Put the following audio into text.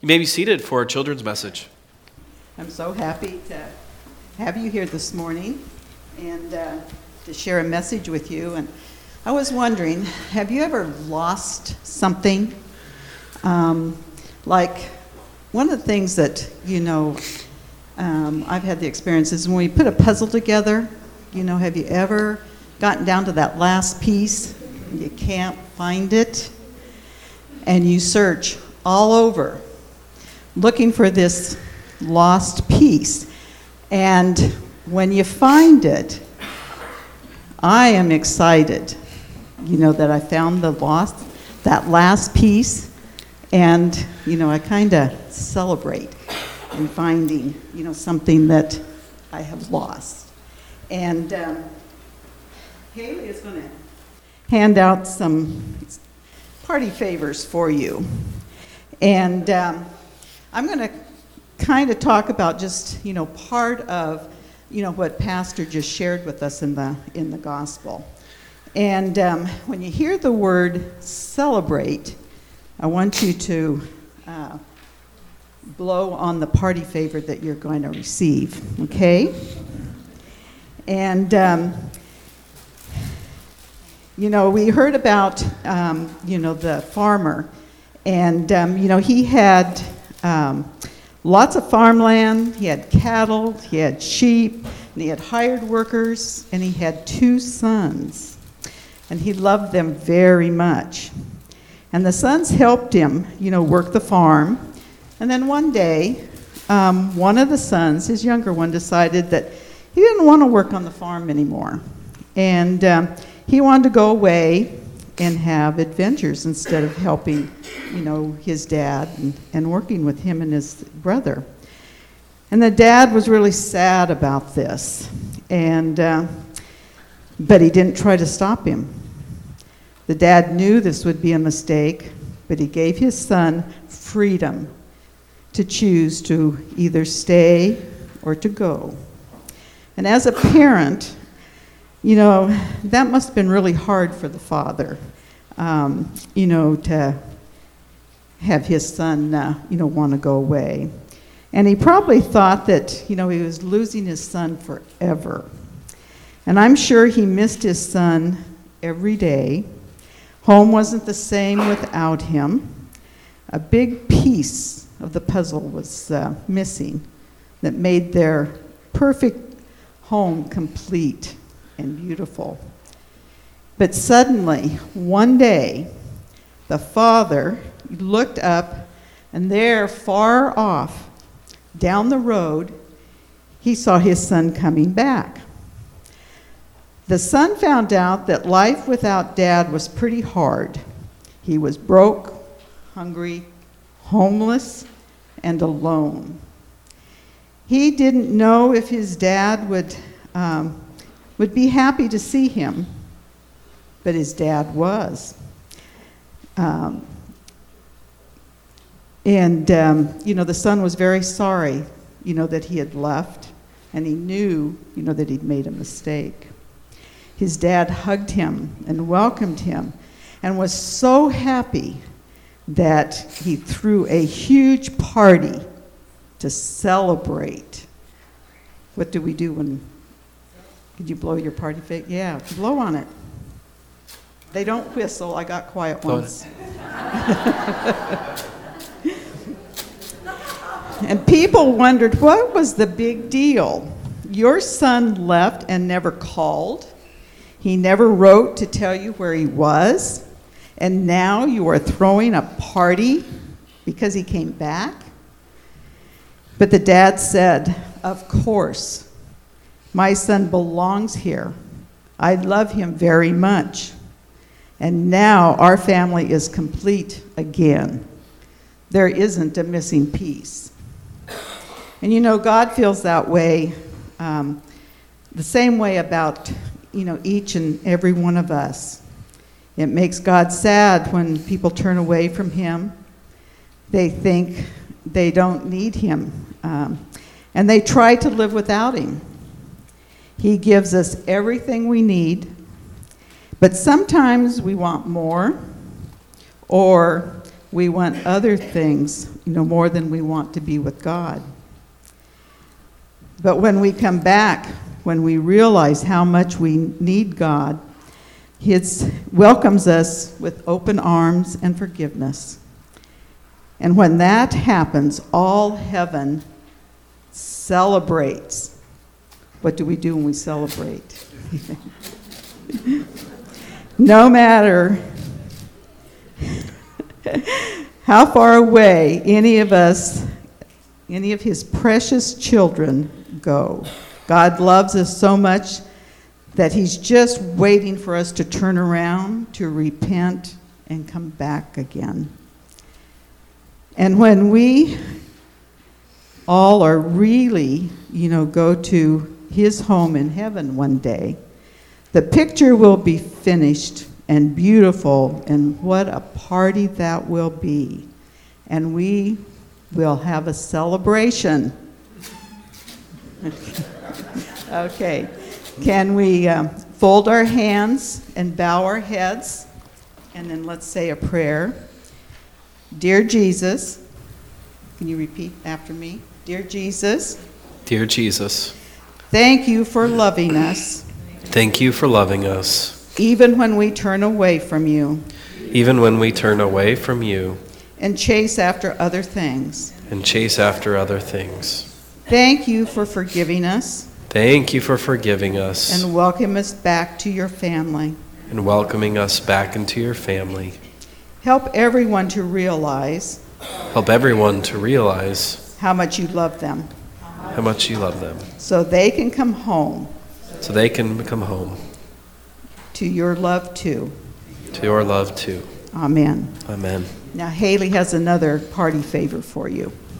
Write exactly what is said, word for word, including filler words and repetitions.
You may be seated for a children's message. I'm so happy to have you here this morning and uh, to share a message with you. And I was wondering, have you ever lost something? Um, like one of the things that, you know, um, I've had the experience is when we put a puzzle together, you know, have you ever gotten down to that last piece and you can't find it? And you search all over looking for this lost piece. And when you find it, I am excited, you know, that I found the lost, that last piece. And, you know, I kind of celebrate in finding, you know, something that I have lost. And um, Haley is going to hand out some party favors for you. And um, I'm going to kind of talk about just, you know, part of, you know, what Pastor just shared with us in the in the gospel. And um, when you hear the word celebrate, I want you to uh, blow on the party favor that you're going to receive, okay? And, um, you know, we heard about, um, you know, the farmer. And, um, you know, he had um, lots of farmland. He had cattle, he had sheep, and he had hired workers, and he had two sons. And he loved them very much. And the sons helped him, you know, work the farm. And then one day, um, one of the sons, his younger one, decided that he didn't want to work on the farm anymore. And um, he wanted to go away and have adventures instead of helping, you know, his dad and, and working with him and his brother. And the dad was really sad about this. And uh, but he didn't try to stop him. The dad knew this would be a mistake, but he gave his son freedom to choose to either stay or to go. And as a parent, you know, that must have been really hard for the father, um, you know, to have his son, uh, you know, want to go away. And he probably thought that, you know, he was losing his son forever. And I'm sure he missed his son every day. Home wasn't the same without him. A big piece of the puzzle was uh, missing that made their perfect home complete and beautiful. But suddenly, one day, the father looked up, and there, far off, down the road, he saw his son coming back. The son found out that life without dad was pretty hard. He was broke, hungry, homeless, and alone. He didn't know if his dad would um, would be happy to see him, but his dad was. Um, and, um, you know, the son was very sorry, you know, that he had left, and he knew, you know, that he'd made a mistake. His dad hugged him and welcomed him and was so happy that he threw a huge party to celebrate. What do we do when... Did you blow your party fake? Yeah, blow on it. They don't whistle. I got quiet Blow once. And people wondered, what was the big deal? Your son left and never called. He never wrote to tell you where he was. And now you are throwing a party because he came back? But the dad said, of course. My son belongs here. I love him very much. And now our family is complete again. There isn't a missing piece. And you know, God feels that way, um, the same way about, you know, each and every one of us. It makes God sad when people turn away from him. They think they don't need him. Um, and they try to live without him. He gives us everything we need, but sometimes we want more, or we want other things you know, more than we want to be with God. But when we come back, when we realize how much we need God, He welcomes us with open arms and forgiveness. And when that happens, all heaven celebrates. What do we do when we celebrate? No matter how far away any of us, any of His precious children go, God loves us so much that He's just waiting for us to turn around, to repent, and come back again. And when we all are really, you know, go to His home in heaven one day, the picture will be finished and beautiful, and what a party that will be. And we will have a celebration. Okay. Can we um, fold our hands and bow our heads, and then let's say a prayer. Dear Jesus, can you repeat after me? Dear Jesus, Dear Jesus, thank you for loving us, thank you for loving us, even when we turn away from you even when we turn away from you and chase after other things. and chase after other things. Thank you for forgiving us Thank you for forgiving us and welcome us back to your family. and welcoming us back into your family. Help everyone to realize Help everyone to realize how much you love them, how much you love them, so they can come home so they can come home to your love too. to your love too. Amen. Amen. Now Haley has another party favor for you.